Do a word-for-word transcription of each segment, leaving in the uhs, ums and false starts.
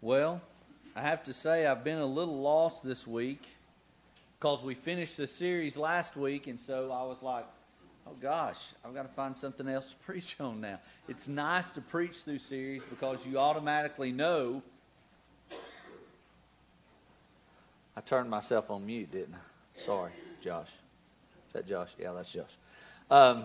Well, I have to say I've been a little lost this week because we finished the series last week, and so I was like, oh gosh, I've got to find something else to preach on now. It's nice to preach through series because you automatically know. I turned myself on mute, didn't I? Sorry, Josh. Is that Josh? Yeah, that's Josh. Um,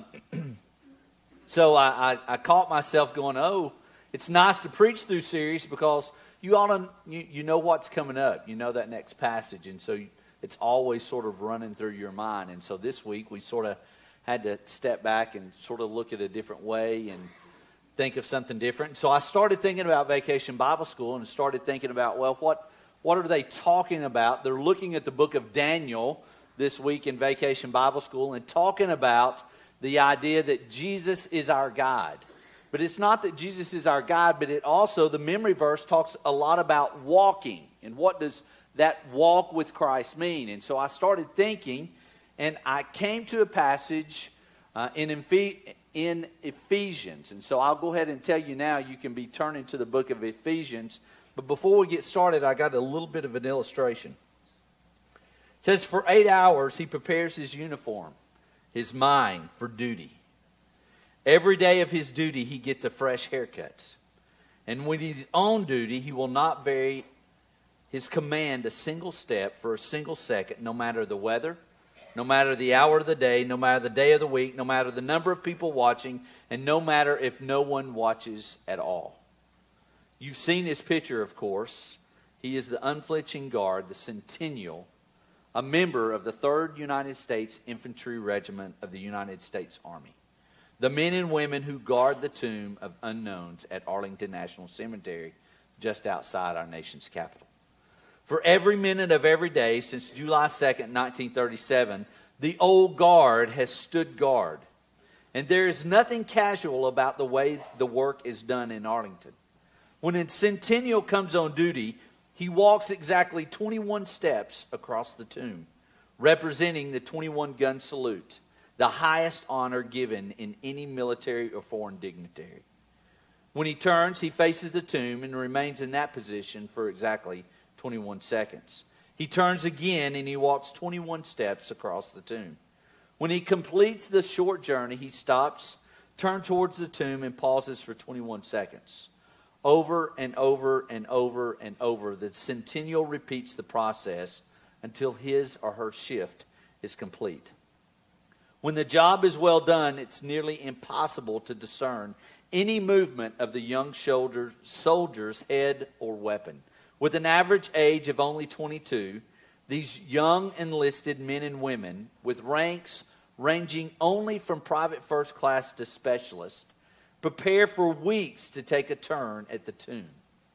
so I, I, I caught myself going, oh, it's nice to preach through series because you ought to, you, you know what's coming up. You know that next passage, and so you, it's always sort of running through your mind. And so this week we sort of had to step back and sort of look at a different way and think of something different. So I started thinking about Vacation Bible School and started thinking about, well, what what are they talking about? They're looking at the book of Daniel this week in Vacation Bible School and talking about the idea that Jesus is our guide. But it's not that Jesus is our guide, but it also, the memory verse talks a lot about walking. And what does that walk with Christ mean? And so I started thinking, and I came to a passage uh, in, Ephes- in Ephesians. And so I'll go ahead and tell you now, you can be turning to the book of Ephesians. But before we get started, I got a little bit of an illustration. It says, for eight hours he prepares his uniform, his mind for duty. Every day of his duty, he gets a fresh haircut. And when he's on duty, he will not vary his command a single step for a single second, no matter the weather, no matter the hour of the day, no matter the day of the week, no matter the number of people watching, and no matter if no one watches at all. You've seen his picture, of course. He is the unflinching guard, the centennial, a member of the third United States Infantry Regiment of the United States Army. The men and women who guard the tomb of unknowns at Arlington National Cemetery, just outside our nation's capital. For every minute of every day since July second, nineteen thirty-seven, the old guard has stood guard. And there is nothing casual about the way the work is done in Arlington. When a centennial comes on duty, he walks exactly twenty-one steps across the tomb, representing the twenty-one gun salute, the highest honor given in any military or foreign dignitary. When he turns, he faces the tomb and remains in that position for exactly twenty-one seconds. He turns again and he walks twenty-one steps across the tomb. When he completes the short journey, he stops, turns towards the tomb, and pauses for twenty-one seconds. Over and over and over and over, the centennial repeats the process until his or her shift is complete. When the job is well done, it's nearly impossible to discern any movement of the young shoulder, soldier's head or weapon. With an average age of only twenty-two, these young enlisted men and women, with ranks ranging only from private first class to specialist, prepare for weeks to take a turn at the tomb.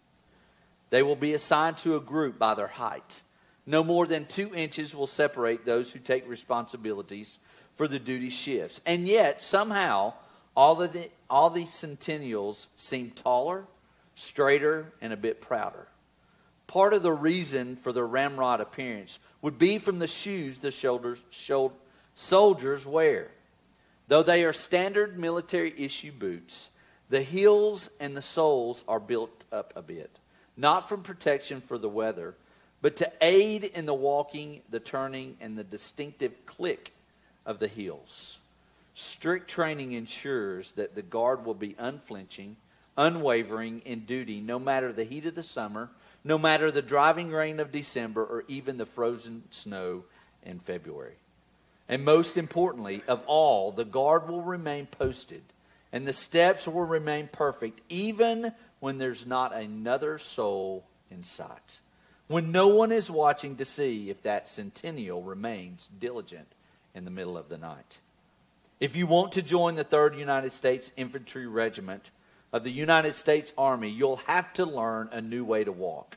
They will be assigned to a group by their height. No more than two inches will separate those who take responsibilities for the duty shifts. And yet, somehow, all of the all these centennials seem taller, straighter, and a bit prouder. Part of the reason for their ramrod appearance would be from the shoes the shoulders, shoulder, soldiers wear. Though they are standard military issue boots, the heels and the soles are built up a bit. Not from protection for the weather, but to aid in the walking, the turning, and the distinctive click of the heels. Strict training ensures that the guard will be unflinching, unwavering in duty, no matter the heat of the summer, no matter the driving rain of December, or even the frozen snow in February. And most importantly of all, the guard will remain posted, and the steps will remain perfect, even when there's not another soul in sight. When no one is watching to see if that centennial remains diligent in the middle of the night. If you want to join the third United States Infantry Regiment of the United States Army, you'll have to learn a new way to walk.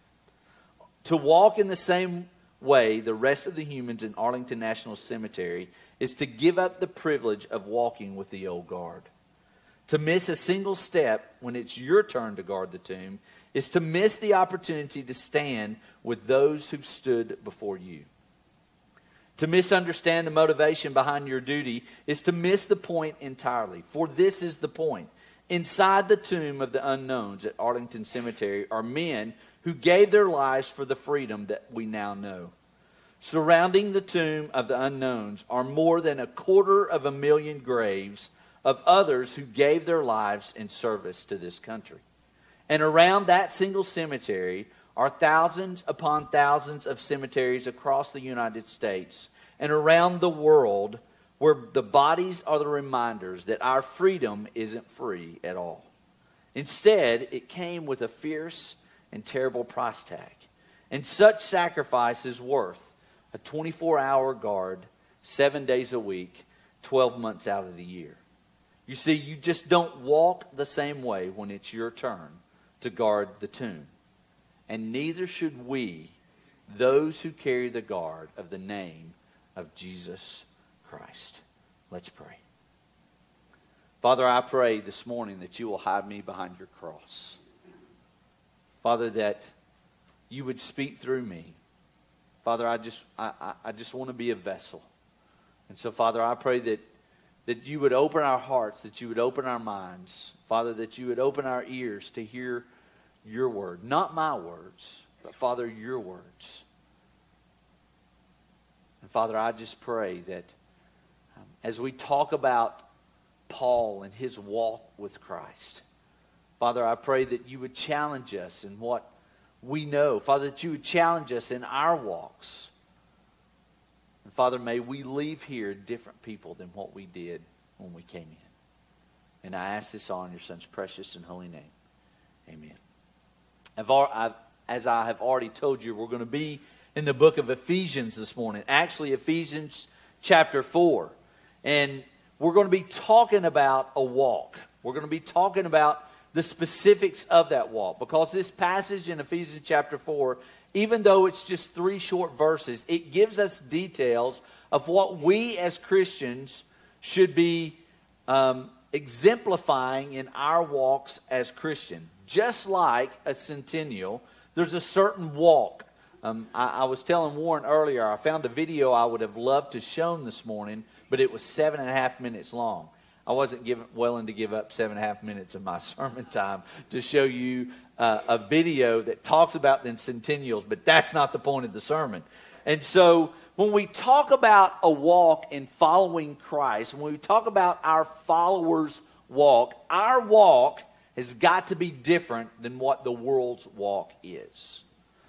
To walk in the same way the rest of the humans in Arlington National Cemetery is to give up the privilege of walking with the old guard. To miss a single step when it's your turn to guard the tomb is to miss the opportunity to stand with those who've stood before you. To misunderstand the motivation behind your duty is to miss the point entirely. For this is the point. Inside the tomb of the unknowns at Arlington Cemetery are men who gave their lives for the freedom that we now know. Surrounding the tomb of the unknowns are more than a quarter of a million graves of others who gave their lives in service to this country. And around that single cemetery are thousands upon thousands of cemeteries across the United States and around the world, where the bodies are the reminders that our freedom isn't free at all. Instead, it came with a fierce and terrible price tag. And such sacrifice is worth a twenty-four hour guard, seven days a week, twelve months out of the year. You see, you just don't walk the same way when it's your turn to guard the tomb. And neither should we, those who carry the guard of the name of Jesus Christ. Let's pray. Father, I pray this morning that you will hide me behind your cross. Father, that you would speak through me. Father, I just I, I, I just want to be a vessel. And so, Father, I pray that, that you would open our hearts, that you would open our minds. Father, that you would open our ears to hear your word. Not my words, but, Father, your words. And, Father, I just pray that um, as we talk about Paul and his walk with Christ, Father, I pray that you would challenge us in what we know. Father, that you would challenge us in our walks. And Father, may we leave here different people than what we did when we came in. And I ask this all in your Son's precious and holy name. Amen. I've, I've, as I have already told you, we're going to be in the book of Ephesians this morning. Actually, Ephesians chapter four. And we're going to be talking about a walk. We're going to be talking about the specifics of that walk. Because this passage in Ephesians chapter four, even though it's just three short verses, it gives us details of what we as Christians should be um, exemplifying in our walks as Christian. Just like a centennial, there's a certain walk. Um, I, I was telling Warren earlier, I found a video I would have loved to shown this morning, but it was seven and a half minutes long. I wasn't given, willing to give up seven and a half minutes of my sermon time to show you uh, a video that talks about the centennials, but that's not the point of the sermon. And so when we talk about a walk in following Christ, when we talk about our followers' walk, our walk has got to be different than what the world's walk is.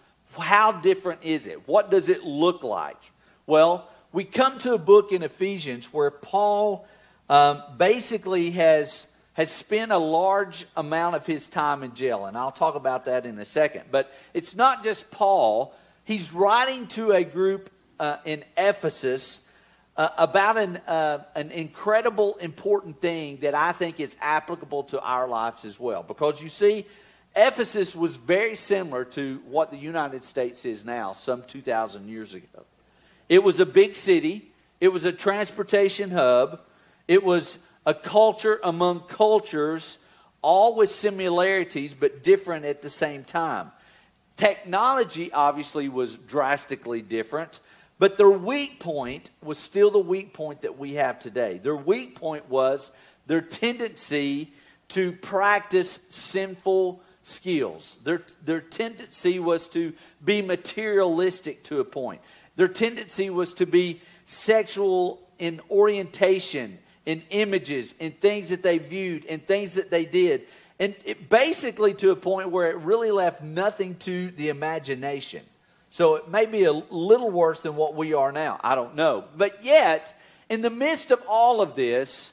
How different is it? What does it look like? Well, we come to a book in Ephesians where Paul um, basically has, has spent a large amount of his time in jail. And I'll talk about that in a second. But it's not just Paul. He's writing to a group uh, in Ephesus uh, about an, uh, an incredible, important thing that I think is applicable to our lives as well. Because you see, Ephesus was very similar to what the United States is now, some two thousand years ago. It was a big city. It was a transportation hub. It was a culture among cultures, all with similarities but different at the same time. Technology obviously was drastically different, but their weak point was still the weak point that we have today. Their weak point was their tendency to practice sinful skills. Their, their tendency was to be materialistic to a point. Their tendency was to be sexual in orientation, in images, in things that they viewed, in things that they did. And it basically to a point where it really left nothing to the imagination. So it may be a little worse than what we are now. I don't know. But yet, in the midst of all of this,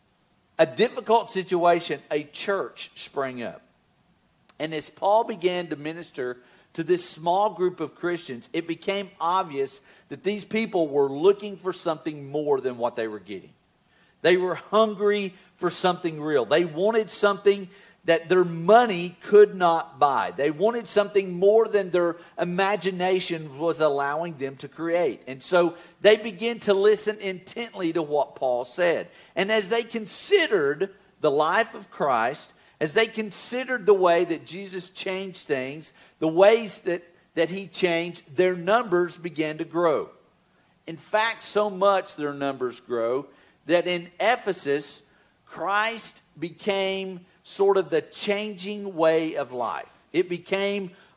a difficult situation, a church sprang up. And as Paul began to minister to this small group of Christians, it became obvious that these people were looking for something more than what they were getting. They were hungry for something real. They wanted something that their money could not buy. They wanted something more than their imagination was allowing them to create. And so they began to listen intently to what Paul said. And as they considered the life of Christ, as they considered the way that Jesus changed things, the ways that, that he changed, their numbers began to grow. In fact, so much their numbers grow that in Ephesus, Christ became sort of the changing way of life. It became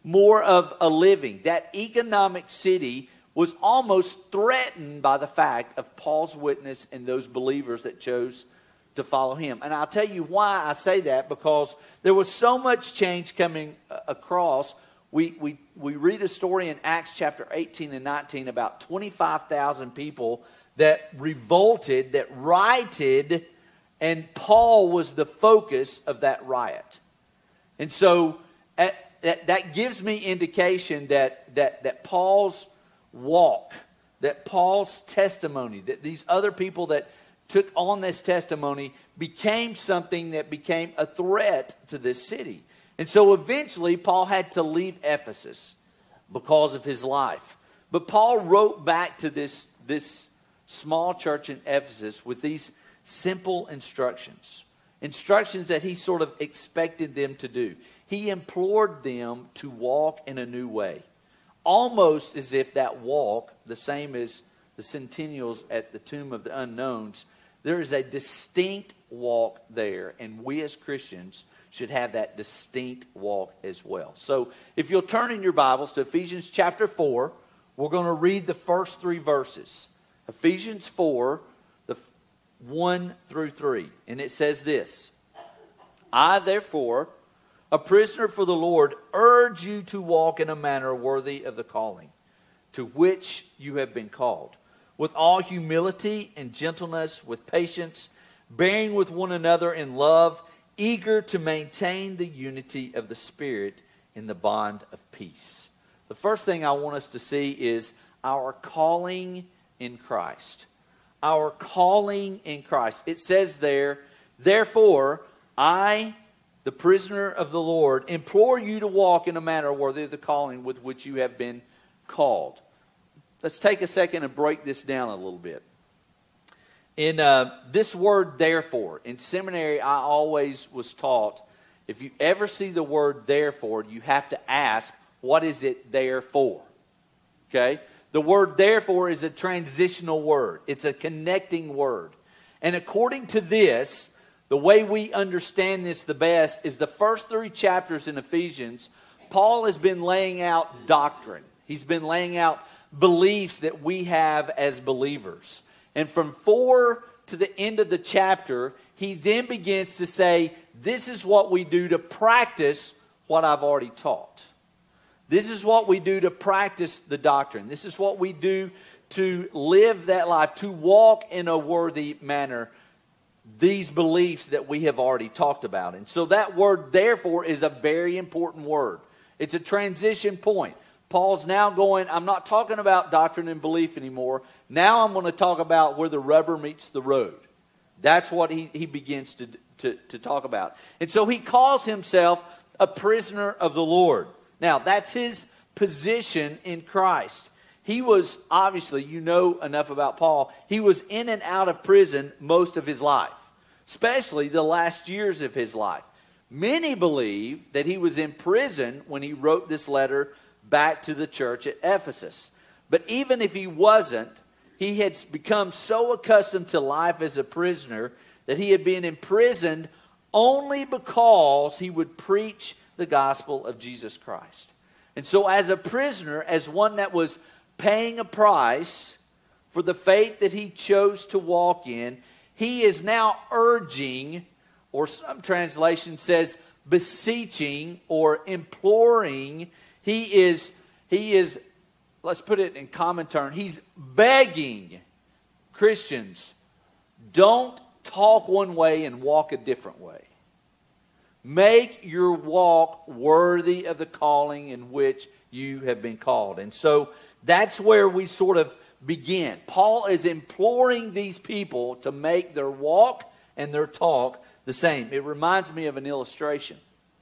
more of a living. That economic city was almost threatened by the fact of Paul's witness and those believers that chose to follow him. And I'll tell you why I say that, because there was so much change coming across. We, we, we read a story in Acts chapter eighteen and nineteen about twenty-five thousand people that revolted, that rioted, and Paul was the focus of that riot. And so at, that, that gives me indication that, that, that Paul's walk, that Paul's testimony, that these other people that took on this testimony became something that became a threat to this city. And so eventually Paul had to leave Ephesus because of his life. But Paul wrote back to this, this small church in Ephesus with these simple instructions. Instructions that he sort of expected them to do. He implored them to walk in a new way. Almost as if that walk, the same as the centennials at the Tomb of the Unknowns, there is a distinct walk there. And we as Christians should have that distinct walk as well. So if you'll turn in your Bibles to Ephesians chapter four, we're going to read the first three verses. Ephesians four, the one through three. And it says this: I, therefore, a prisoner for the Lord, urge you to walk in a manner worthy of the calling to which you have been called, with all humility and gentleness, with patience, bearing with one another in love, eager to maintain the unity of the Spirit in the bond of peace. The first thing I want us to see is our calling in Christ. Our calling in Christ. It says there, therefore, I, the prisoner of the Lord, implore you to walk in a manner worthy of the calling with which you have been called. Let's take a second and break this down a little bit. In uh, this word, therefore, in seminary, I always was taught, if you ever see the word therefore, you have to ask, what is it there for? Okay? The word therefore is a transitional word. It's a connecting word. And according to this, the way we understand this the best is the first three chapters in Ephesians, Paul has been laying out doctrine. He's been laying out beliefs that we have as believers. And from four to the end of the chapter, he then begins to say, this is what we do to practice what I've already taught. This is what we do to practice the doctrine. This is what we do to live that life, to walk in a worthy manner, these beliefs that we have already talked about. And so that word, therefore, is a very important word. It's a transition point. Paul's now going, I'm not talking about doctrine and belief anymore. Now I'm going to talk about where the rubber meets the road. That's what he, he begins to, to, to talk about. And so he calls himself a prisoner of the Lord. Now, that's his position in Christ. He was, obviously, you know enough about Paul, he was in and out of prison most of his life, especially the last years of his life. Many believe that he was in prison when he wrote this letter back to the church at Ephesus. But even if he wasn't, he had become so accustomed to life as a prisoner that he had been imprisoned only because he would preach the gospel of Jesus Christ. And so as a prisoner, as one that was paying a price for the faith that he chose to walk in, he is now urging, or some translation says beseeching or imploring. He is, he is, let's put it in common terms, he's begging Christians, don't talk one way and walk a different way. Make your walk worthy of the calling in which you have been called. And so that's where we sort of begin. Paul is imploring these people to make their walk and their talk the same. It reminds me of an illustration.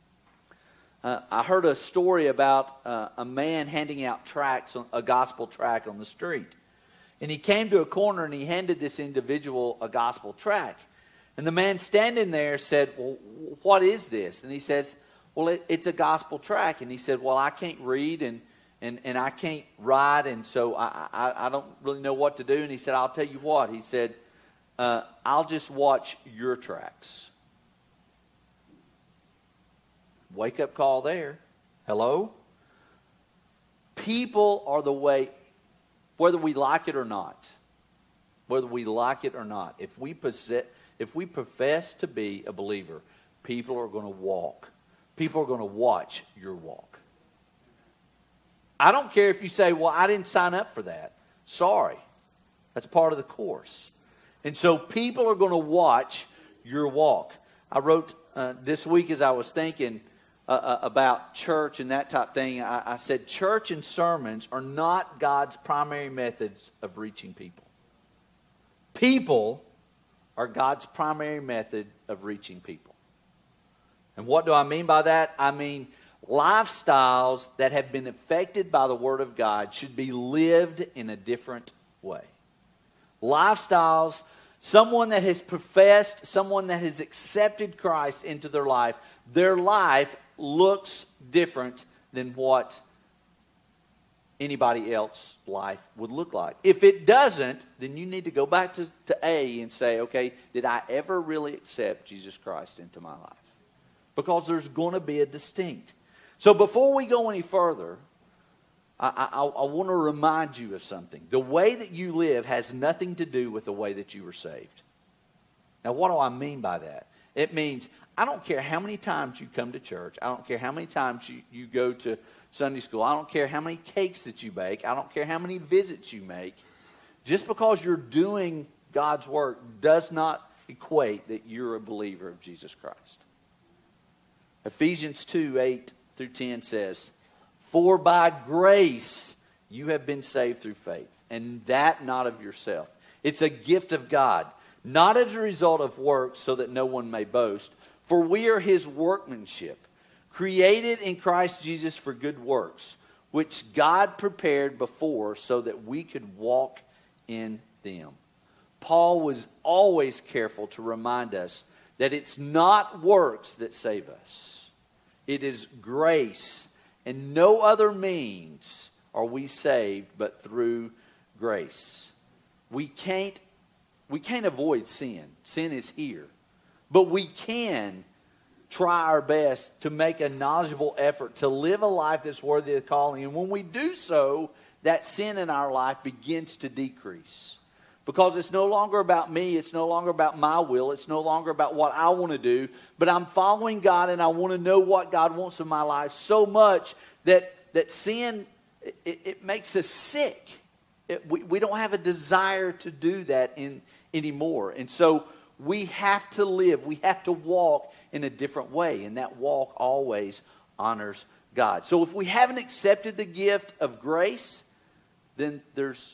Uh, I heard a story about uh, a man handing out tracts, a gospel tract on the street. And he came to a corner and he handed this individual a gospel tract. And the man standing there said, well, what is this? And he says, well, it, it's a gospel tract. And he said, well, I can't read and, and, and I can't write, and so I, I, I don't really know what to do. And he said, I'll tell you what. He said, uh, I'll just watch your tracts. Wake up call there. Hello? People are the way, whether we like it or not, whether we like it or not, if we possess, if we profess to be a believer, people are going to walk. People are going to watch your walk. I don't care if you say, well, I didn't sign up for that. Sorry. That's part of the course. And so people are going to watch your walk. I wrote uh, this week as I was thinking uh, uh, about church and that type of thing, I, I said church and sermons are not God's primary methods of reaching people. People are God's primary method of reaching people. And what do I mean by that? I mean lifestyles that have been affected by the Word of God should be lived in a different way. Lifestyles, someone that has professed, someone that has accepted Christ into their life, their life looks different than what anybody else's life would look like. If it doesn't, then you need to go back to, to A and say, okay, did I ever really accept Jesus Christ into my life? Because there's going to be a distinct. So before we go any further, I, I, I want to remind you of something. The way that you live has nothing to do with the way that you were saved. Now, what do I mean by that? It means I don't care how many times you come to church. I don't care how many times you, you go to Sunday school. I don't care how many cakes that you bake. I don't care how many visits you make. Just because you're doing God's work does not equate that you're a believer of Jesus Christ. Ephesians two, eight through ten says, "For by grace you have been saved through faith, and that not of yourself. It's a gift of God, not as a result of works, so that no one may boast. For we are His workmanship, created in Christ Jesus for good works, which God prepared before so that we could walk in them." Paul was always careful to remind us that it's not works that save us. It is grace, and no other means are we saved but through grace. We can't, we can't avoid sin. Sin is here. But we can try our best to make a knowledgeable effort to live a life that's worthy of calling. And when we do so, that sin in our life begins to decrease. Because it's no longer about me. It's no longer about my will. It's no longer about what I want to do. But I'm following God, and I want to know what God wants in my life so much that, that sin, it, it makes us sick. It, we, we don't have a desire to do that in, anymore. And so we have to live. We have to walk in a different way. And that walk always honors God. So if we haven't accepted the gift of grace, then there's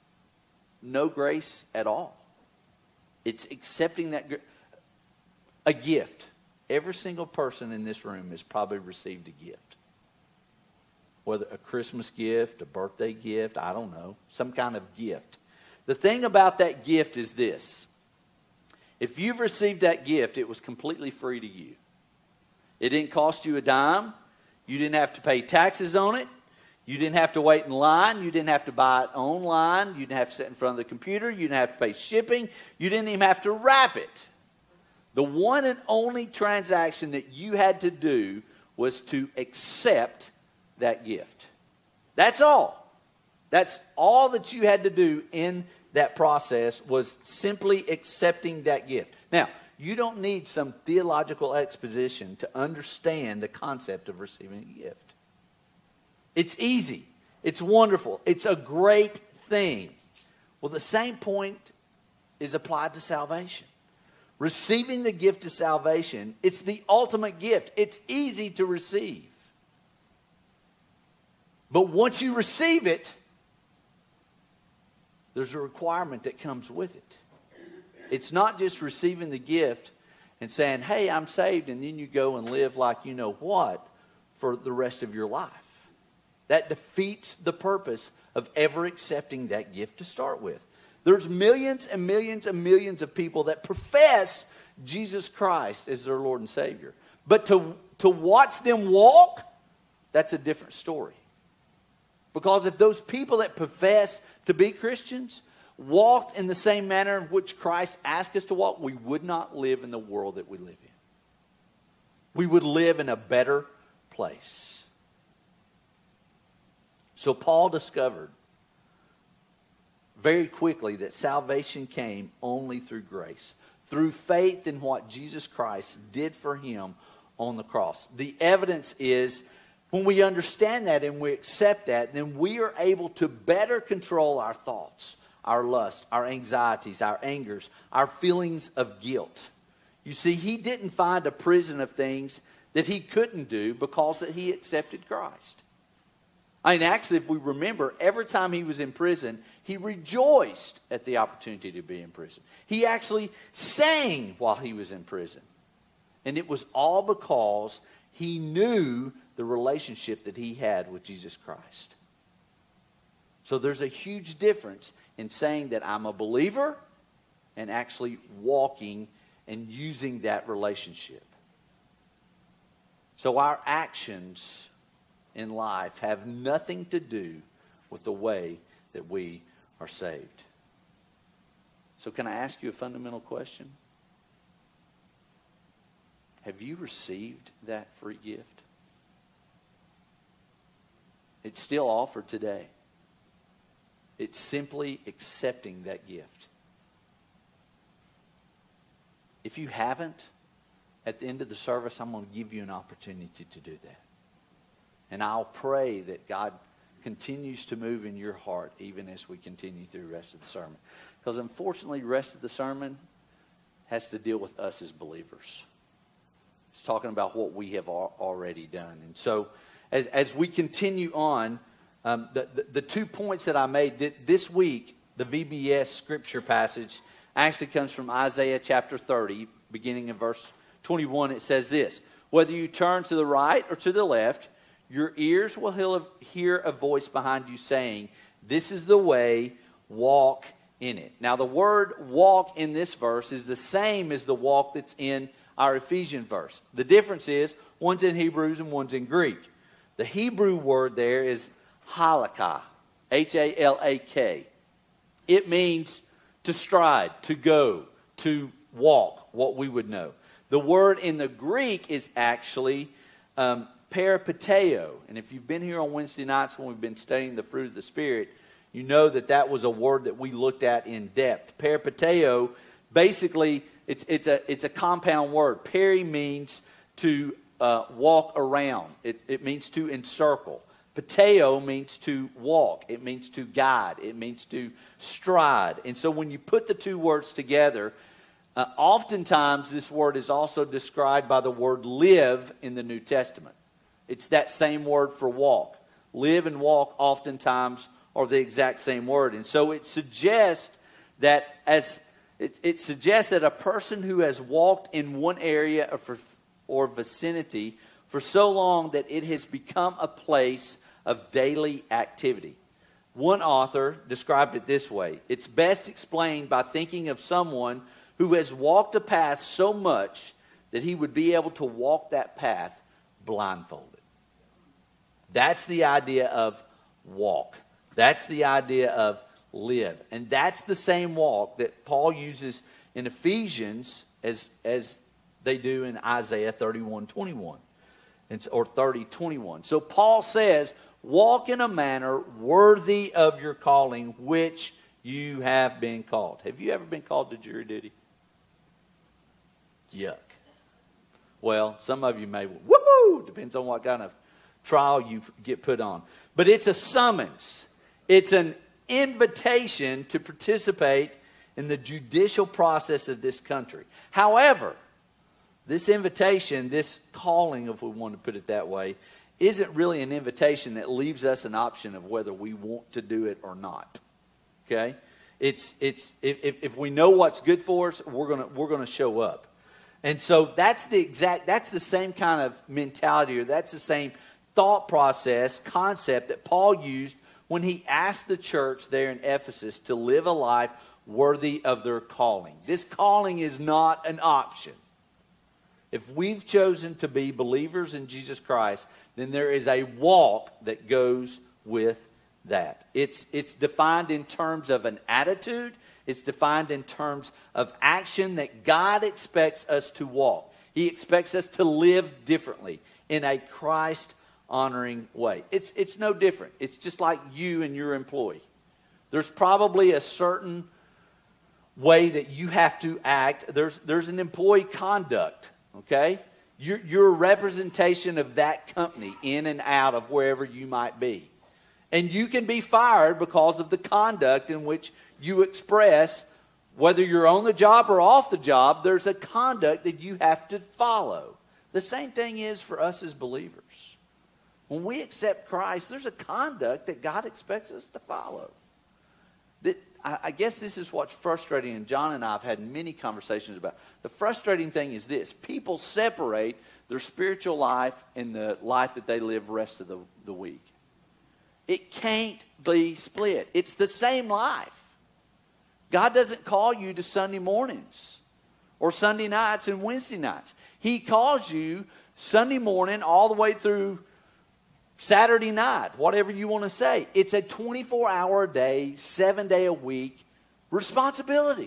no grace at all. It's accepting that a gift. Every single person in this room has probably received a gift. Whether a Christmas gift, a birthday gift, I don't know, some kind of gift. The thing about that gift is this. If you've received that gift, it was completely free to you. It didn't cost you a dime. You didn't have to pay taxes on it. You didn't have to wait in line. You didn't have to buy it online. You didn't have to sit in front of the computer. You didn't have to pay shipping. You didn't even have to wrap it. The one and only transaction that you had to do was to accept that gift. That's all. That's all that you had to do in that process, was simply accepting that gift. Now, you don't need some theological exposition to understand the concept of receiving a gift. It's easy. It's wonderful. It's a great thing. Well, the same point is applied to salvation. Receiving the gift of salvation, it's the ultimate gift. It's easy to receive. But once you receive it, there's a requirement that comes with it. It's not just receiving the gift and saying, hey, I'm saved, and then you go and live like you know what for the rest of your life. That defeats the purpose of ever accepting that gift to start with. There's millions and millions and millions of people that profess Jesus Christ as their Lord and Savior. But to, to watch them walk, that's a different story. Because if those people that profess to be Christians walked in the same manner in which Christ asked us to walk, we would not live in the world that we live in. We would live in a better place. So Paul discovered very quickly that salvation came only through grace, through faith in what Jesus Christ did for him on the cross. The evidence is when we understand that and we accept that, then we are able to better control our thoughts, our lust, our anxieties, our angers, our feelings of guilt. You see, he didn't find a prison of things that he couldn't do because that he accepted Christ. I mean, actually, if we remember, every time he was in prison, he rejoiced at the opportunity to be in prison. He actually sang while he was in prison. And it was all because he knew the relationship that he had with Jesus Christ. So there's a huge difference in saying that I'm a believer and actually walking and using that relationship. So our actions in life have nothing to do with the way that we are saved. So can I ask you a fundamental question? Have you received that free gift? It's still offered today. It's simply accepting that gift. If you haven't, at the end of the service, I'm going to give you an opportunity to do that. And I'll pray that God continues to move in your heart even as we continue through the rest of the sermon. Because unfortunately, the rest of the sermon has to deal with us as believers. It's talking about what we have already done. And so as, as we continue on, um, the, the, the two points that I made that this week, the V B S scripture passage actually comes from Isaiah chapter thirty, beginning in verse twenty-one. It says this: whether you turn to the right or to the left, your ears will hear a voice behind you saying, this is the way, walk in it. Now the word walk in this verse is the same as the walk that's in our Ephesian verse. The difference is one's in Hebrew and one's in Greek. The Hebrew word there is halakah, H A L A K. It means to stride, to go, to walk, what we would know. The word in the Greek is actually um, peripateo. And if you've been here on Wednesday nights when we've been studying the fruit of the Spirit, you know that that was a word that we looked at in depth. Peripateo, basically, it's it's a it's a compound word. Peri means to uh, walk around. It, it means to encircle. Pateo means to walk. It means to guide. It means to stride. And so when you put the two words together, uh, oftentimes this word is also described by the word live in the New Testament. It's that same word for walk. Live and walk oftentimes are the exact same word. And so it suggests that as it, it suggests that a person who has walked in one area or, for, or vicinity for so long that it has become a place of daily activity. One author described it this way: it's best explained by thinking of someone who has walked a path so much that he would be able to walk that path blindfolded. That's the idea of walk. That's the idea of live. And that's the same walk that Paul uses in Ephesians as, as they do in Isaiah thirty-one twenty-one. Or thirty twenty-one. So Paul says, walk in a manner worthy of your calling, which you have been called. Have you ever been called to jury duty? Yuck. Well, some of you may, woohoo! Depends on what kind of trial you get put on. But it's a summons. It's an invitation to participate in the judicial process of this country. However, this invitation, this calling, if we want to put it that way, isn't really an invitation that leaves us an option of whether we want to do it or not. Okay? It's it's if, if we know what's good for us, we're gonna we're gonna show up. And so that's the exact that's the same kind of mentality, or that's the same thought process, concept that Paul used when he asked the church there in Ephesus to live a life worthy of their calling. This calling is not an option. If we've chosen to be believers in Jesus Christ, then there is a walk that goes with that. It's, it's defined in terms of an attitude. It's defined in terms of action that God expects us to walk. He expects us to live differently in a Christ honoring way. It's, it's no different. It's just like you and your employee. There's probably a certain way that you have to act. There's, there's an employee conduct, okay? You're, you're a representation of that company in and out of wherever you might be. And you can be fired because of the conduct in which you express, whether you're on the job or off the job, there's a conduct that you have to follow. The same thing is for us as believers. When we accept Christ, there's a conduct that God expects us to follow. That I, I guess this is what's frustrating, and John and I have had many conversations about. The frustrating thing is this: people separate their spiritual life and the life that they live the rest of the, the week. It can't be split. It's the same life. God doesn't call you to Sunday mornings or Sunday nights and Wednesday nights. He calls you Sunday morning all the way through Saturday night, whatever you want to say. It's a twenty-four hour a day, seven day a week responsibility.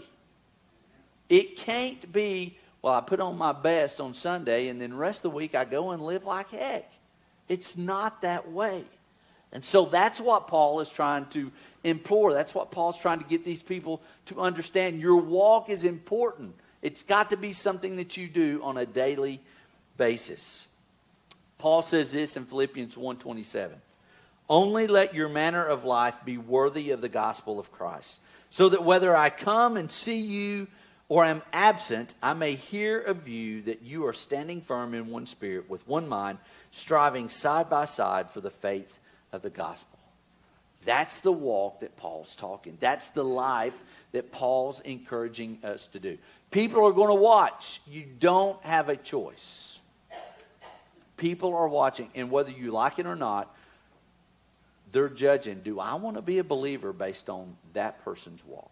It can't be, well, I put on my best on Sunday and then the rest of the week I go and live like heck. It's not that way. And so that's what Paul is trying to implore. That's what Paul's trying to get these people to understand. Your walk is important. It's got to be something that you do on a daily basis. Paul says this in Philippians one twenty-seven. Only let your manner of life be worthy of the gospel of Christ, so that whether I come and see you or am absent, I may hear of you that you are standing firm in one spirit, with one mind, striving side by side for the faith of the gospel. That's the walk that Paul's talking. That's the life that Paul's encouraging us to do. People are going to watch. You don't have a choice. People are watching, and whether you like it or not, they're judging. Do I want to be a believer based on that person's walk?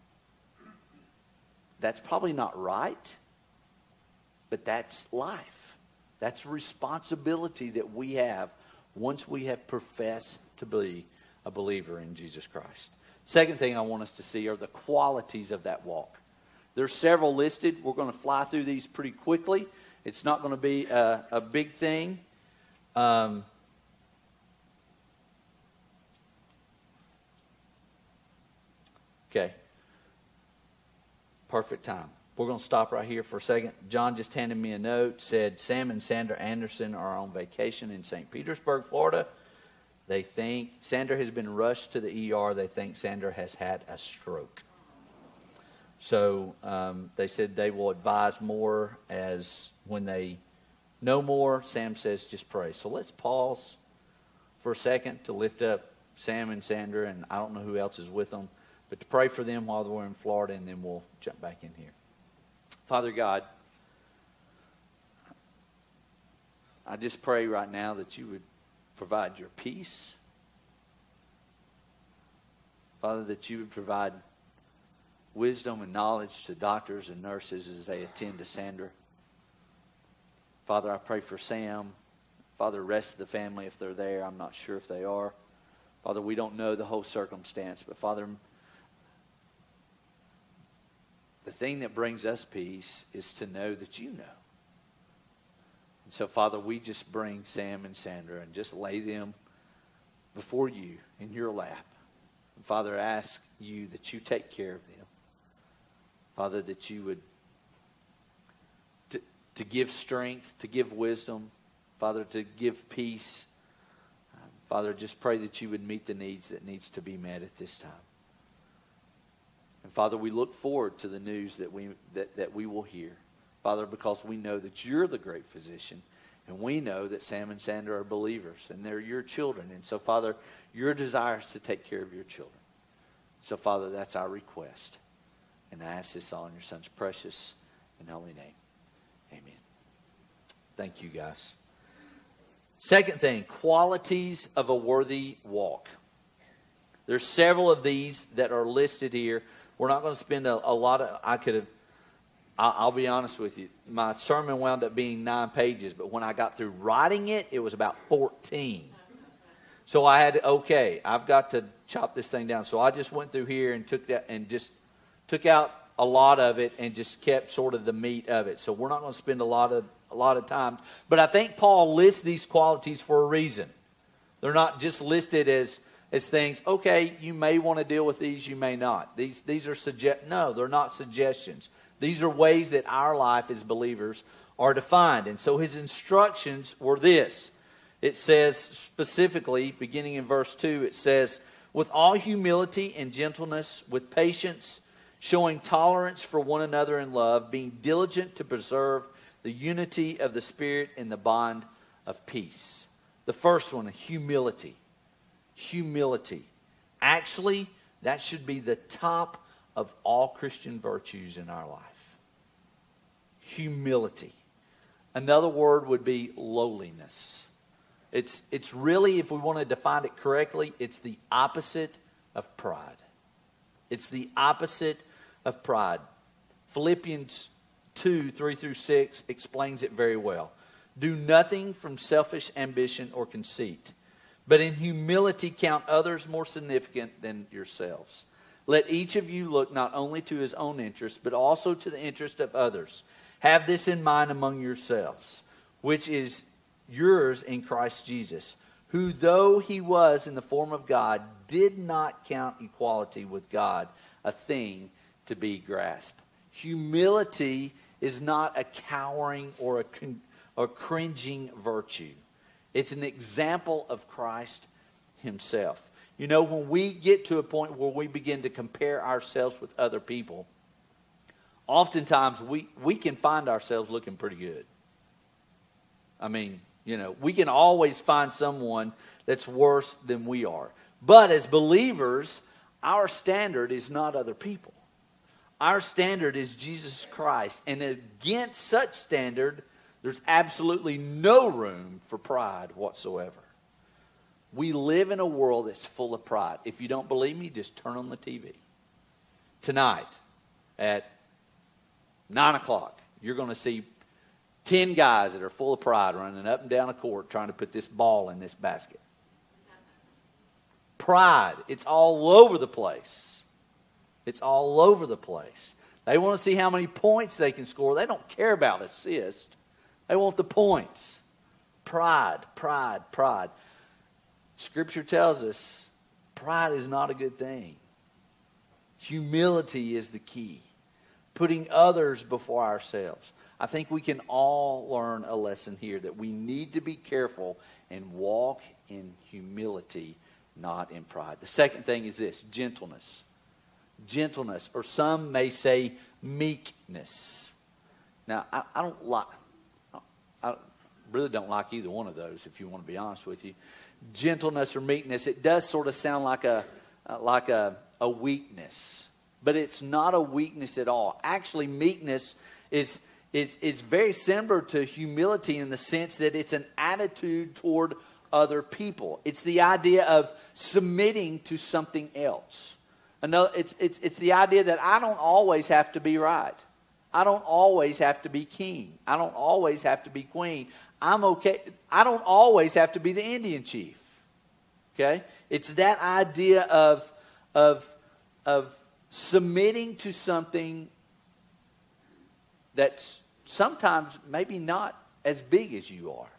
That's probably not right, but that's life. That's responsibility that we have once we have professed to be a believer in Jesus Christ. Second thing I want us to see are the qualities of that walk. There's several listed. We're going to fly through these pretty quickly. It's not going to be a, a big thing. Um, okay. Perfect time. We're going to stop right here for a second. John just handed me a note, said Sam and Sandra Anderson are on vacation in Saint Petersburg, Florida. They think Sandra has been rushed to the E R. They think Sandra has had a stroke. So um, they said they will advise more as when they know more. Sam says just pray. So let's pause for a second to lift up Sam and Sandra, and I don't know who else is with them, but to pray for them while they're in Florida, and then we'll jump back in here. Father God, I just pray right now that you would provide your peace. Father, that you would provide wisdom and knowledge to doctors and nurses as they attend to Sandra. Father, I pray for Sam. Father, rest of the family if they're there. I'm not sure if they are. Father, we don't know the whole circumstance, but Father, the thing that brings us peace is to know that you know. And so, Father, we just bring Sam and Sandra and just lay them before you in your lap. And Father, I ask you that you take care of them. Father, that you would to, to give strength, to give wisdom. Father, to give peace. Um, Father, just pray that you would meet the needs that needs to be met at this time. And Father, we look forward to the news that we that, that we will hear. Father, because we know that you're the great physician. And we know that Sam and Sandra are believers. And they're your children. And so, Father, your desire is to take care of your children. So, Father, that's our request. And I ask this all in your Son's precious and holy name. Amen. Thank you, guys. Second thing, qualities of a worthy walk. There's several of these that are listed here. We're not going to spend a, a lot of, I could have, I'll, I'll be honest with you. My sermon wound up being nine pages, but when I got through writing it, it was about fourteen. So I had to, okay, I've got to chop this thing down. So I just went through here and took that and just took out a lot of it and just kept sort of the meat of it. So we're not going to spend a lot of a lot of times. But I think Paul lists these qualities for a reason. They're not just listed as, as things, okay, you may want to deal with these, you may not. These, these are suggest. No, they're not suggestions. These are ways that our life as believers are defined. And so his instructions were this. It says specifically, beginning in verse two, it says, with all humility and gentleness, with patience, showing tolerance for one another in love, being diligent to preserve the unity of the Spirit in the bond of peace. The first one, humility. Humility. Actually, that should be the top of all Christian virtues in our life. Humility. Another word would be lowliness. It's, it's really, if we want to define it correctly, it's the opposite of pride. It's the opposite of pride. Philippians two, three through six explains it very well. Do nothing from selfish ambition or conceit, but in humility count others more significant than yourselves. Let each of you look not only to his own interest, but also to the interest of others. Have this in mind among yourselves, which is yours in Christ Jesus, who though he was in the form of God, did not count equality with God a thing to be grasped. Humility is not a cowering or a, con- or cringing virtue. It's an example of Christ himself. You know, when we get to a point where we begin to compare ourselves with other people, oftentimes we, we can find ourselves looking pretty good. I mean, you know, we can always find someone that's worse than we are. But as believers, our standard is not other people. Our standard is Jesus Christ. And against such standard, there's absolutely no room for pride whatsoever. We live in a world that's full of pride. If you don't believe me, just turn on the T V. Tonight at nine o'clock, you're going to see ten guys that are full of pride running up and down a court trying to put this ball in this basket. Pride. It's all over the place. It's all over the place. They want to see how many points they can score. They don't care about assist. They want the points. Pride, pride, pride. Scripture tells us pride is not a good thing. Humility is the key. Putting others before ourselves. I think we can all learn a lesson here that we need to be careful and walk in humility, not in pride. The second thing is this, gentleness. Gentleness, or some may say meekness. Now, I, I don't like, I really don't like either one of those, if you want to be honest with you. Gentleness or meekness, it does sort of sound like a like a, a weakness, but it's not a weakness at all. Actually, meekness is is is very similar to humility in the sense that it's an attitude toward other people. It's the idea of submitting to something else. Another, it's it's it's the idea that I don't always have to be right. I don't always have to be king. I don't always have to be queen. I'm okay. I don't always have to be the Indian chief. Okay? It's that idea of, of, of submitting to something that's sometimes maybe not as big as you are.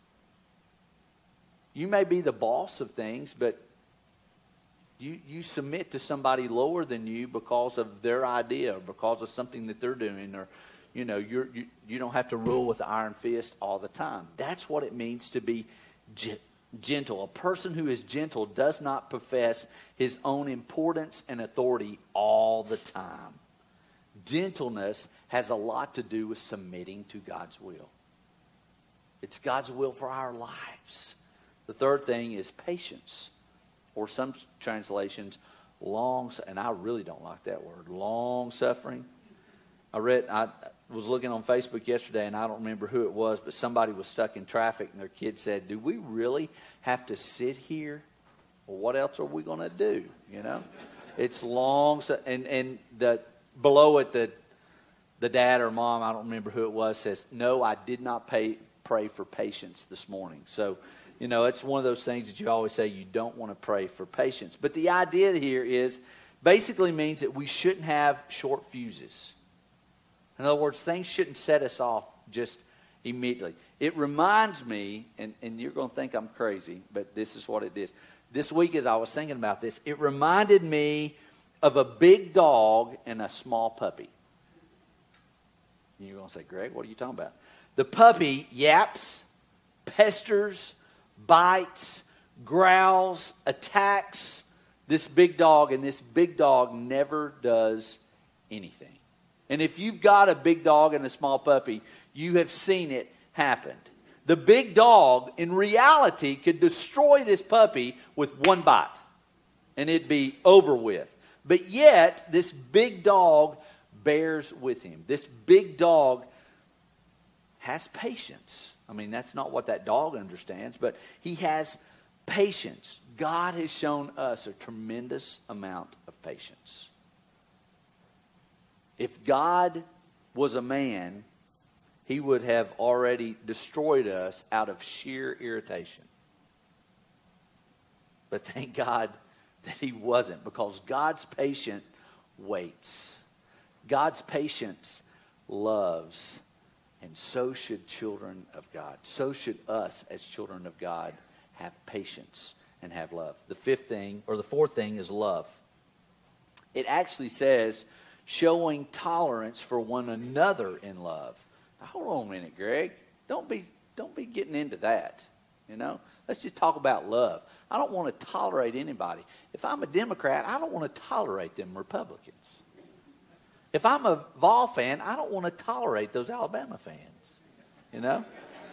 You may be the boss of things, but you, you submit to somebody lower than you because of their idea or because of something that they're doing, or you know, you're, you you don't have to rule with the iron fist all the time. That's what it means to be ge- gentle. A person who is gentle does not profess his own importance and authority all the time. Gentleness has a lot to do with submitting to God's will. It's God's will for our lives. The third thing is patience, or some translations, long, and I really don't like that word, long suffering. I read, I was looking on Facebook yesterday, and I don't remember who it was, but somebody was stuck in traffic, and their kid said, do we really have to sit here? Well, what else are we going to do, you know? It's long, and, and the below it, the, the dad or mom, I don't remember who it was, says, no, I did not pay, pray for patience this morning. So, you know, it's one of those things that you always say you don't want to pray for patience. But the idea here is, basically means that we shouldn't have short fuses. In other words, things shouldn't set us off just Immediately. It reminds me, and, and you're going to think I'm crazy, but this is what it is. This week as I was thinking about this, it reminded me of a big dog and a small puppy. You're going to say, Greg, what are you talking about? The puppy yaps, pesters, bites, growls, attacks this big dog, and this big dog never does anything. And if you've got a big dog and a small puppy, you have seen it happen. The big dog, in reality, could destroy this puppy with one bite, and it'd be over with. But yet, this big dog bears with him. This big dog has patience. I mean, that's not what that dog understands, but he has patience. God has shown us a tremendous amount of patience. If God was a man, he would have already destroyed us out of sheer irritation. But thank God that he wasn't, because God's patience waits. God's patience loves, and so should children of God. So should us as children of God have patience and have love. The fifth thing, or the fourth thing, is love. It actually says showing tolerance for one another in love. Now, hold on a minute, Greg. Don't be don't be getting into that. You know, let's just talk about love. I don't want to tolerate anybody. If I'm a Democrat, I don't want to tolerate them Republicans. If I'm a Vol fan, I don't want to tolerate those Alabama fans. You know?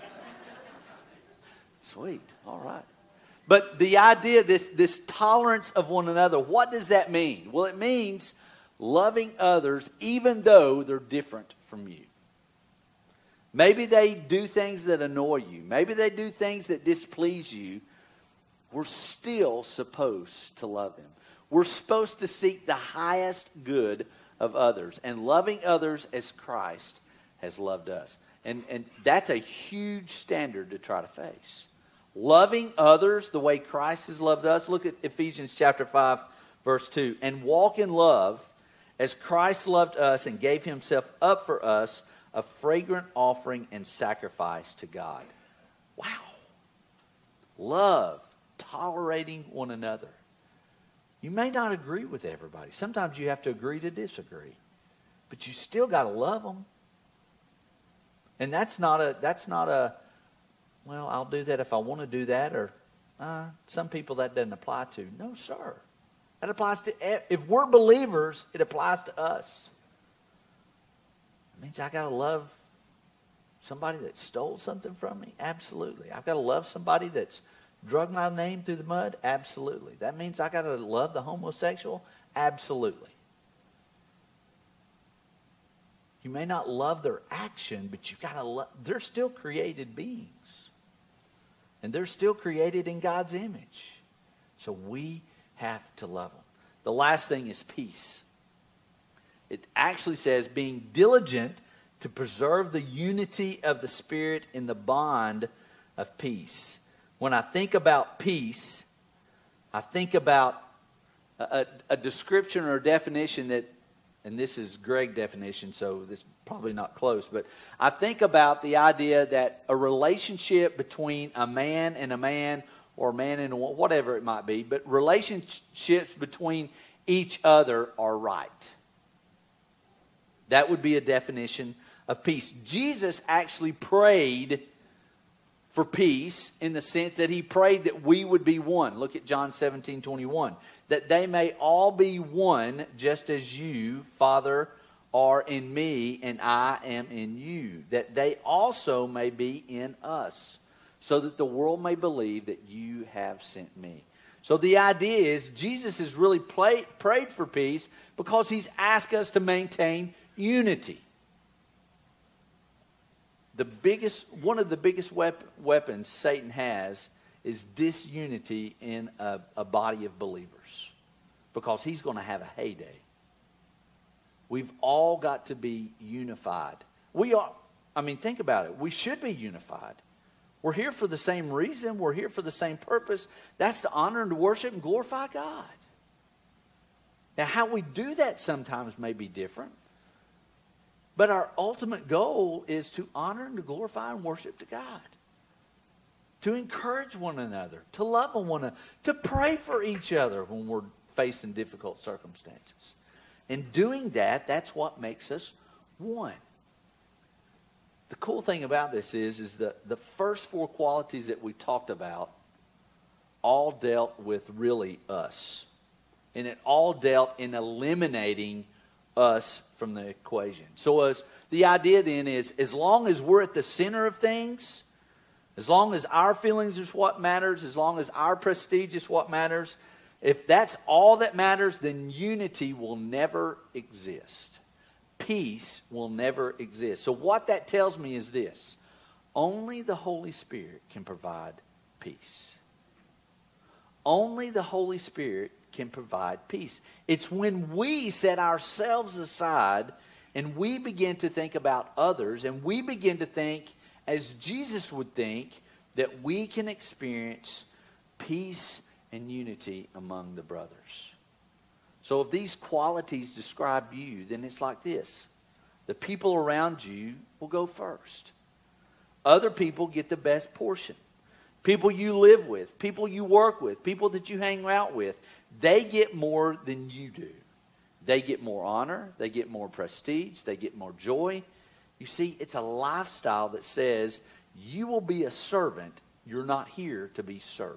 Sweet. All right. But the idea, this, this tolerance of one another, what does that mean? Well, it means loving others even though they're different from you. Maybe they do things that annoy you. Maybe they do things that displease you. We're still supposed to love them. We're supposed to seek the highest good of others and loving others as Christ has loved us. And, and that's a huge standard to try to face. Loving others the way Christ has loved us. Look at Ephesians chapter five, verse two. And walk in love as Christ loved us and gave himself up for us, a fragrant offering and sacrifice to God. Wow. Love, tolerating one another. You may not agree with everybody. Sometimes you have to agree to disagree. But you still got to love them. And that's not a, that's not a, well, I'll do that if I want to do that, or uh, some people that doesn't apply to. No, sir. That applies to, if we're believers, it applies to us. It means I got to love somebody that stole something from me? Absolutely. I've got to love somebody that's drug my name through the mud? Absolutely. That means I got to love the homosexual? Absolutely. You may not love their action, but you've got to love, they're still created beings. And they're still created in God's image. So we have to love them. The last thing is peace. It actually says being diligent to preserve the unity of the Spirit in the bond of peace. When I think about peace, I think about a, a description or a definition that, and this is Greg's definition, so this is probably not close, but I think about the idea that a relationship between a man and a man, or a man and a woman, whatever it might be, but relationships between each other are right. That would be a definition of peace. Jesus actually prayed for peace in the sense that he prayed that we would be one. Look at John seventeen twenty-one. That they may all be one, just as you, Father, are in me and I am in you. That they also may be in us, so that the world may believe that you have sent me. So the idea is Jesus has really played, prayed for peace because he's asked us to maintain unity. The biggest, one of the biggest weapon, weapons Satan has is disunity in a, a body of believers, because he's going to have a heyday. We've all got to be unified. We are, I mean, think about it. We should be unified. We're here for the same reason. We're here for the same purpose. That's to honor and to worship and glorify God. Now, how we do that sometimes may be different. But our ultimate goal is to honor and to glorify and worship to God. To encourage one another, to love one another, to pray for each other when we're facing difficult circumstances. And doing that, that's what makes us one. The cool thing about this is, is that the first four qualities that we talked about all dealt with really us. And it all dealt in eliminating us from the equation. So as the idea then is, as long as we're at the center of things, as long as our feelings is what matters, as long as our prestige is what matters, if that's all that matters, then unity will never exist. Peace will never exist. So what that tells me is this: only the Holy Spirit can provide peace. Only the Holy Spirit can provide peace. It's when we set ourselves aside and we begin to think about others and we begin to think as Jesus would think, that we can experience peace and unity among the brothers. So if these qualities describe you, then it's like this: the people around you will go first. Other people get the best portion. People you live with, people you work with, people that you hang out with, they get more than you do. They get more honor, they get more prestige, they get more joy. You see, it's a lifestyle that says you will be a servant. You're not here to be served.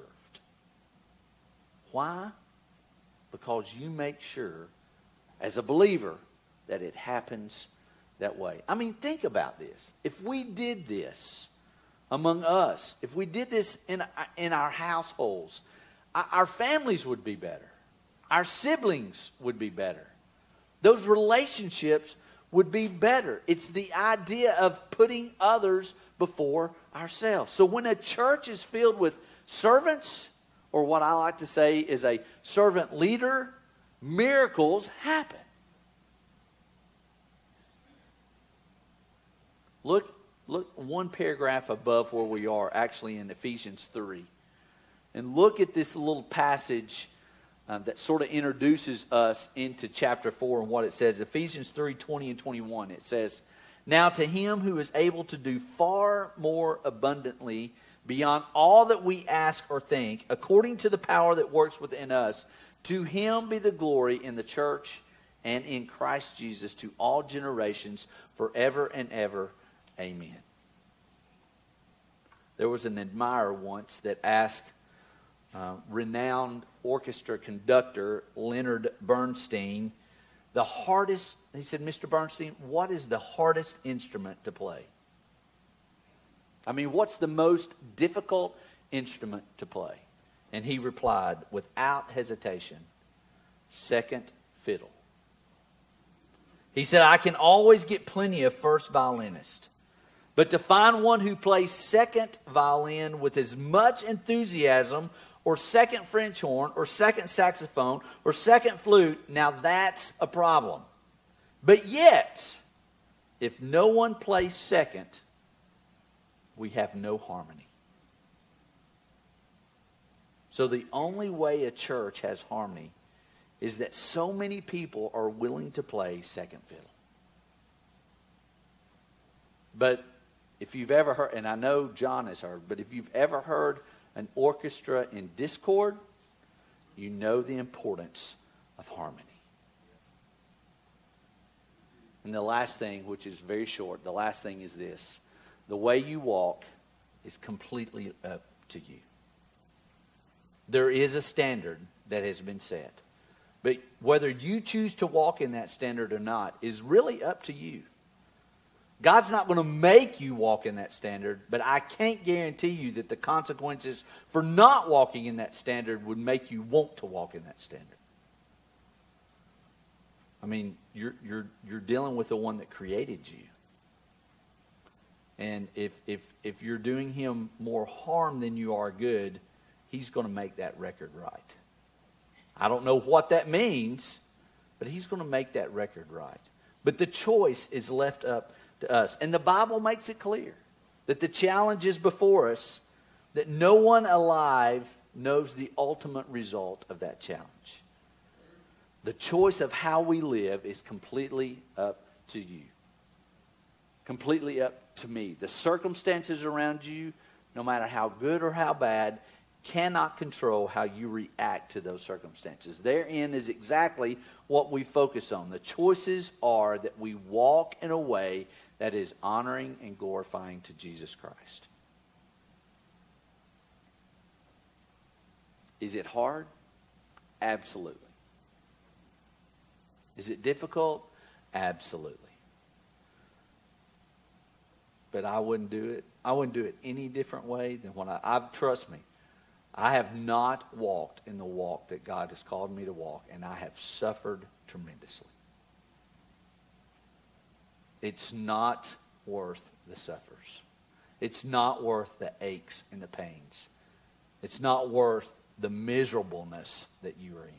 Why? Because you make sure, as a believer, that it happens that way. I mean, think about this. If we did this among us, if we did this in, in our households, our families would be better. Our siblings would be better. Those relationships would be better. It's the idea of putting others before ourselves. So when a church is filled with servants, or what I like to say is a servant leader, miracles happen. Look, look one paragraph above where we are, actually in Ephesians three. And look at this little passage Um, that sort of introduces us into chapter four and what it says. Ephesians three, twenty and twenty-one. It says, "Now to him who is able to do far more abundantly beyond all that we ask or think, according to the power that works within us, to him be the glory in the church and in Christ Jesus to all generations forever and ever. Amen." There was an admirer once that asked Uh, renowned orchestra conductor Leonard Bernstein, the hardest, he said, "Mister Bernstein, what is the hardest instrument to play?" I mean, what's the most difficult instrument to play? And he replied, without hesitation, second fiddle. He said, "I can always get plenty of first violinist, but to find one who plays second violin with as much enthusiasm, or second French horn, or second saxophone, or second flute, now that's a problem. But yet, if no one plays second, we have no harmony." So the only way a church has harmony is that so many people are willing to play second fiddle. But if you've ever heard, and I know John has heard, but if you've ever heard an orchestra in discord, you know the importance of harmony. And the last thing, which is very short, the last thing is this: the way you walk is completely up to you. There is a standard that has been set, but whether you choose to walk in that standard or not is really up to you. God's not going to make you walk in that standard, but I can't guarantee you that the consequences for not walking in that standard would make you want to walk in that standard. I mean, you're you're you're dealing with the one that created you. And if if if you're doing him more harm than you are good, he's going to make that record right. I don't know what that means, but he's going to make that record right. But the choice is left up to us. And the Bible makes it clear that the challenge is before us, that no one alive knows the ultimate result of that challenge. The choice of how we live is completely up to you. completely up to me. The circumstances around you, no matter how good or how bad, cannot control how you react to those circumstances. Therein is exactly what we focus on. The choices are that we walk in a way that is honoring and glorifying to Jesus Christ. Is it hard? Absolutely. Is it difficult? Absolutely. But I wouldn't do it. I wouldn't do it any different way than what I, I trust me. I have not walked in the walk that God has called me to walk, and I have suffered tremendously. It's not worth the suffers. It's not worth the aches and the pains. It's not worth the miserableness that you are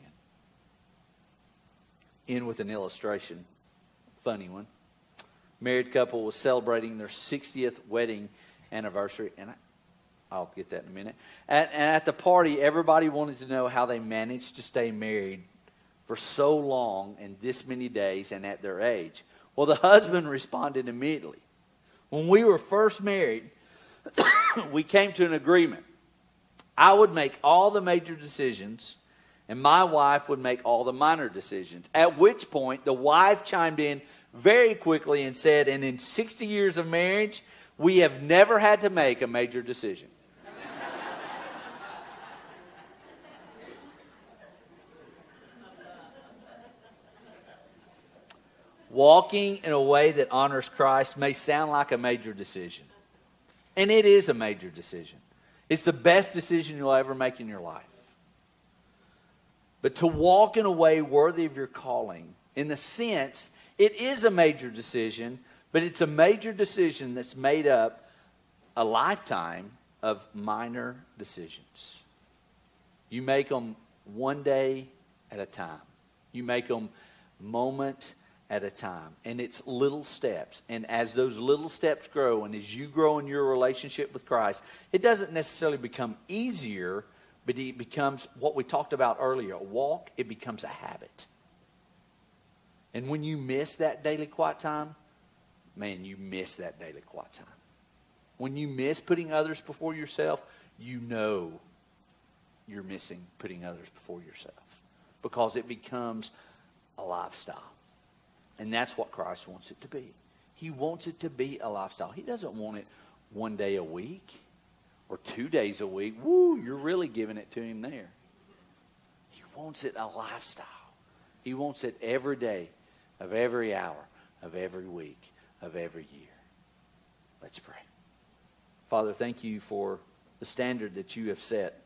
in. In with an illustration, funny one. Married couple was celebrating their sixtieth wedding anniversary, and I, I'll get that in a minute. At, and at the party, everybody wanted to know how they managed to stay married for so long and this many days and at their age. Well, the husband responded immediately. When we were first married, we came to an agreement. I would make all the major decisions, and my wife would make all the minor decisions. At which point, the wife chimed in very quickly and said, and in sixty years of marriage, we have never had to make a major decision. Walking in a way that honors Christ may sound like a major decision. And it is a major decision. It's the best decision you'll ever make in your life. But to walk in a way worthy of your calling, in the sense, it is a major decision, but it's a major decision that's made up a lifetime of minor decisions. You make them one day at a time. You make them moment at a time. And it's little steps. And as those little steps grow, and as you grow in your relationship with Christ, it doesn't necessarily become easier, but it becomes what we talked about earlier. A walk, it becomes a habit. And when you miss that daily quiet time, man, you miss that daily quiet time. When you miss putting others before yourself, you know you're missing putting others before yourself. Because it becomes a lifestyle. And that's what Christ wants it to be. He wants it to be a lifestyle. He doesn't want it one day a week or two days a week. Woo, you're really giving it to him there. He wants it a lifestyle. He wants it every day of every hour of every week of every year. Let's pray. Father, thank you for the standard that you have set.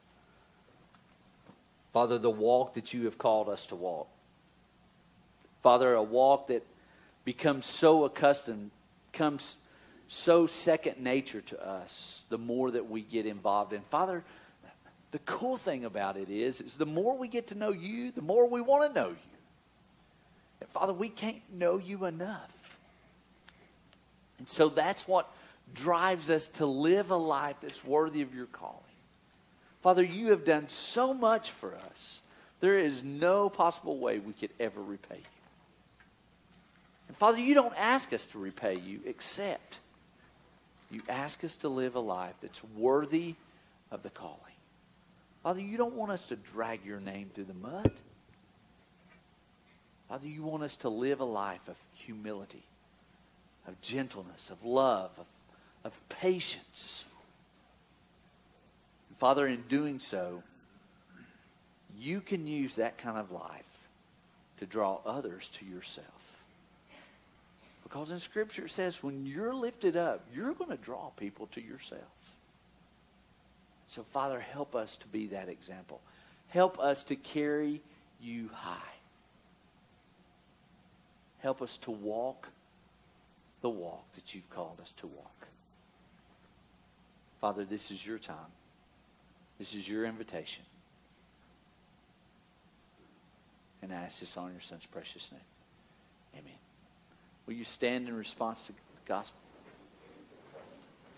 Father, the walk that you have called us to walk. Father, a walk that becomes so accustomed, becomes so second nature to us the more that we get involved in. Father, the cool thing about it is, is the more we get to know you, the more we want to know you. And Father, we can't know you enough. And so that's what drives us to live a life that's worthy of your calling. Father, you have done so much for us. There is no possible way we could ever repay you. And Father, you don't ask us to repay you, except you ask us to live a life that's worthy of the calling. Father, you don't want us to drag your name through the mud. Father, you want us to live a life of humility, of gentleness, of love, of, of patience. And Father, in doing so, you can use that kind of life to draw others to yourself. Because in Scripture it says when you're lifted up, you're going to draw people to yourself. So Father, help us to be that example. Help us to carry you high. Help us to walk the walk that you've called us to walk. Father, this is your time. This is your invitation. And I ask this on your Son's precious name. Amen. Will you stand in response to the gospel?